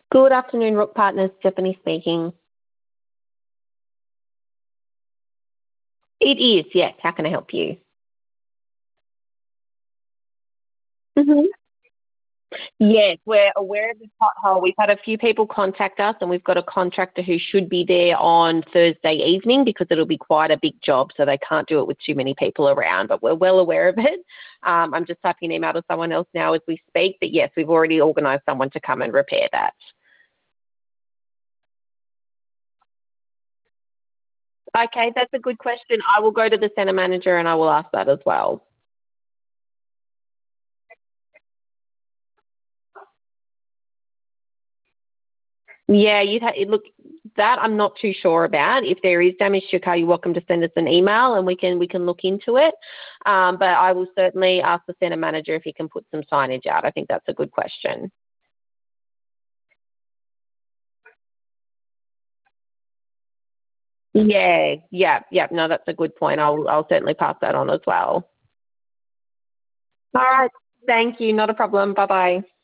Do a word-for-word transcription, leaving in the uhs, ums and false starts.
Good afternoon, Rook Partners. Stephanie speaking. It is, yes. How can I help you? hmm Yes, we're aware of this pothole. We've had a few people contact us, and we've got a contractor who should be there on Thursday evening because it'll be quite a big job, so they can't do it with too many people around. But we're well aware of it. Um, I'm just typing an email to someone else now as we speak. But yes, we've already organised someone to come and repair that. Okay, that's a good question. I will go to the centre manager and I will ask that as well. Yeah, you'd ha- look, that I'm not too sure about. If there is damage to your car, you're welcome to send us an email and we can we can look into it. Um, but I will certainly ask the centre manager if he can put some signage out. I think that's a good question. Yeah, yeah, yeah. No, that's a good point. I'll I'll certainly pass that on as well. All right. Thank you. Not a problem. Bye bye.